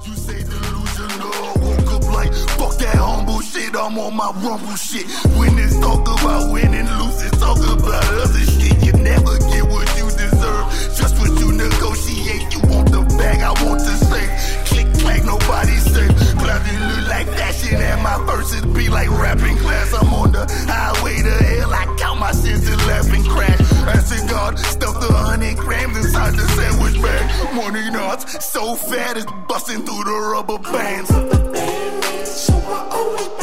You say delusional, woke up like, fuck that humble shit, I'm on my rumble shit. When it's talk about winning, losing, talk about other shit. You never get what you deserve, just what you negotiate. You want the bag, I want the safe. Click, clack, nobody safe. Cloudy look like fashion and my verses be like rapping class. I'm on the highway to hell, I count my sins and laugh and crash. I said God, stuffed 100 grams inside the sandwich bag. Morning nuts, so fat it's busting through the rubber bands. So I always